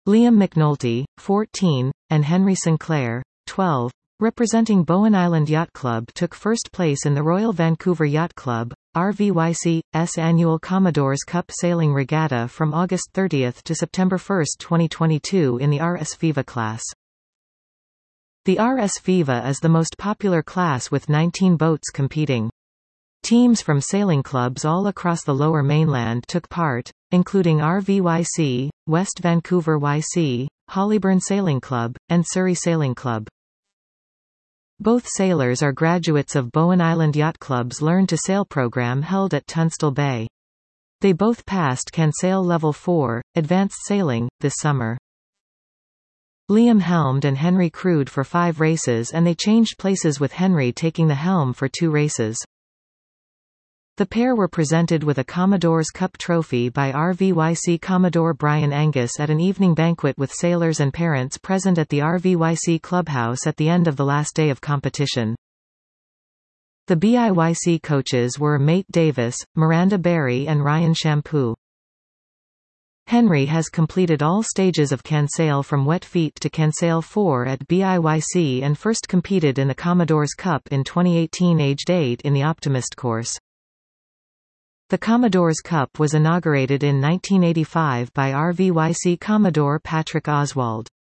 Liam McNulty, 14, and Henry Sinclair, 12, representing Bowen Island Yacht Club, took first place in the Royal Vancouver Yacht Club, RVYC's annual Commodores Cup Sailing Regatta from August 30 to September 1, 2022 in the RS Viva class. The RS Viva is the most popular class with 19 boats competing. Teams from sailing clubs all across the Lower Mainland took part, including RVYC, West Vancouver YC, Hollyburn Sailing Club, and Surrey Sailing Club. Both sailors are graduates of Bowen Island Yacht Club's Learn to Sail program held at Tunstall Bay. They both passed Can Sail Level 4, Advanced Sailing, this summer. Liam helmed and Henry crewed for 5 races, and they changed places with Henry taking the helm for 2 races. The pair were presented with a Commodore's Cup trophy by RVYC Commodore Brian Angus at an evening banquet with sailors and parents present at the RVYC clubhouse at the end of the last day of competition. The BIYC coaches were Mate Davis, Miranda Berry and Ryan Shampoo. Henry has completed all stages of Can Sail from wet feet to Can Sail 4 at BIYC and first competed in the Commodore's Cup in 2018 aged 8 in the Optimist course. The Commodore's Cup was inaugurated in 1985 by RVYC Commodore Patrick Oswald.